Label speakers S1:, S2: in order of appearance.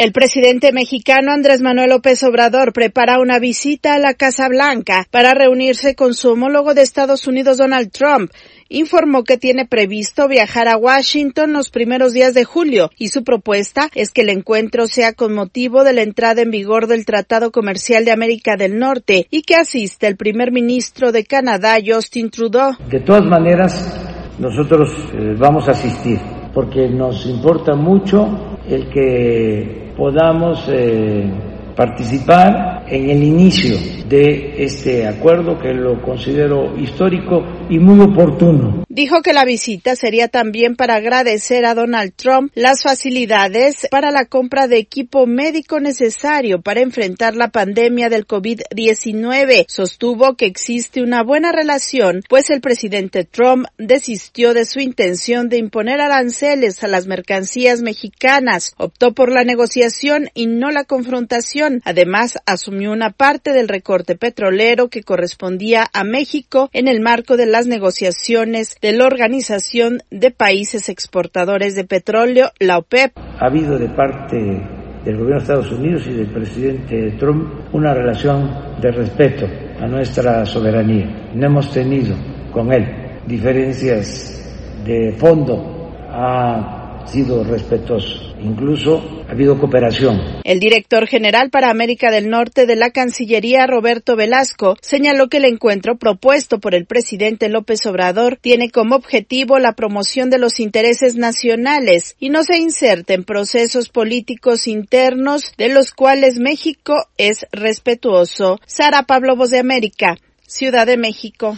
S1: El presidente mexicano Andrés Manuel López Obrador prepara una visita a la Casa Blanca para reunirse con su homólogo de Estados Unidos, Donald Trump. Informó que tiene previsto viajar a Washington los primeros días de julio y su propuesta es que el encuentro sea con motivo de la entrada en vigor del Tratado Comercial de América del Norte y que asista el primer ministro de Canadá, Justin Trudeau.
S2: De todas maneras, nosotros vamos a asistir porque nos importa mucho el que podamos participar en el inicio de este acuerdo que lo considero histórico y muy oportuno.
S1: Dijo que la visita sería también para agradecer a Donald Trump las facilidades para la compra de equipo médico necesario para enfrentar la pandemia del COVID-19. Sostuvo que existe una buena relación, pues el presidente Trump desistió de su intención de imponer aranceles a las mercancías mexicanas. Optó por la negociación y no la confrontación. Además, asumió una parte del recorte petrolero que correspondía a México en el marco de las negociaciones de la Organización de Países Exportadores de Petróleo, la OPEP.
S2: Ha habido de parte del gobierno de Estados Unidos y del presidente Trump una relación de respeto a nuestra soberanía. No hemos tenido con él diferencias de fondo, ha sido respetuoso. Incluso ha habido cooperación.
S1: El director general para América del Norte de la Cancillería, Roberto Velasco, señaló que el encuentro propuesto por el presidente López Obrador tiene como objetivo la promoción de los intereses nacionales y no se inserta en procesos políticos internos de los cuales México es respetuoso. Sara Pablo, Voz de América, Ciudad de México.